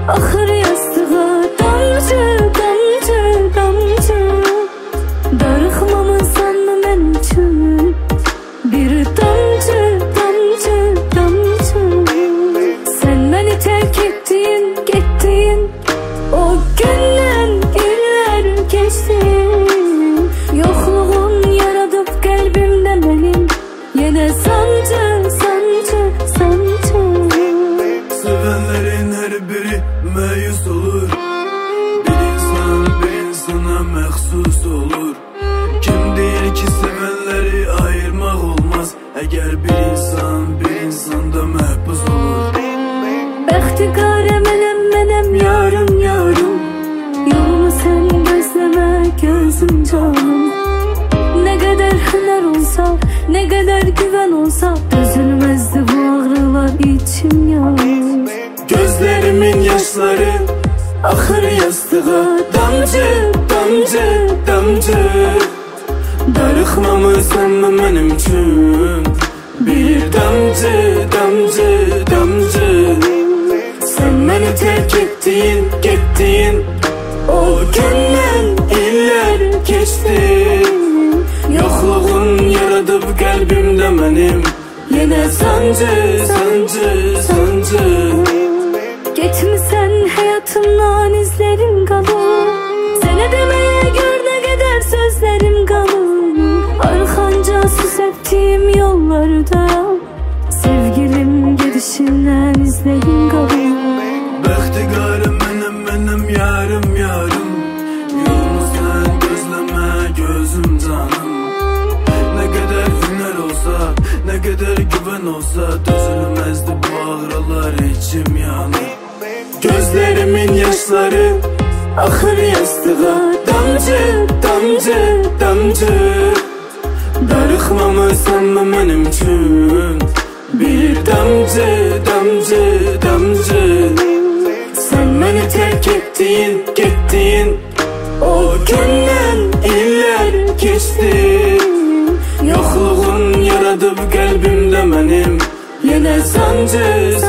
Axır yastığa damcı, damcı, damcı. Darıxmamısan mı men üçün? Bir damcı, damcı, damcı. Sen məni terk ettin, gettin. O gündən illər keçti. Yoxluğun yaradıb qəlbimdə mənim. Yenə sancı, sancı, sancı. Sevenlerin her biri məyus olur. Bir insan bir insana məxsus olur. Kim deyir ki sevenleri ayırmaq olmaz? Əgər bir insan bir insanda məhbus olur. Bəxtiqarə mənəm, mənəm yarım, yarım. Yolumu sən gözləmə gözüm canım. Nə qədər hünər olsa, nə qədər güvən olsa, dözülməzdi bu ağrılar içim yanır. Gözlerimin yaşları axır yastığa damcı, damcı, damcı. Darıxmamısan mı mənim üçün? Bir damcı, damcı, damcı. Sen məni terk ettin, gettin. O gündən illər keçti. Yoxluğun yaradıb qəlbimdə mənim. Yenə sancı, sancı, sancı. Getmisən həyatımdan izlərim qalır. Sənə deməyə gör nə qədər sözlərim qalır. Arxanca su səptiyim yollarda sevgilim gedişindən izlərim qalır. Bəxtiqarə mənəm, mənəm yarım, yarım. Yolunu sən gözləmə gözüm canım. Nə qədər hünər olsa, nə qədər güvən olsa, dözülməzdi bu ağrılar içim yanır. Gözlerimin yaşları axır yastığa damcı, damcı, damcı. Darıxmamısan mı mənim üçün? Bir damcı, damcı, damcı. Sen məni terk ettin, gettin. O gündən illər keçti. Yoxluğun yaradıb qəlbimdə mənim. Yenə sancı,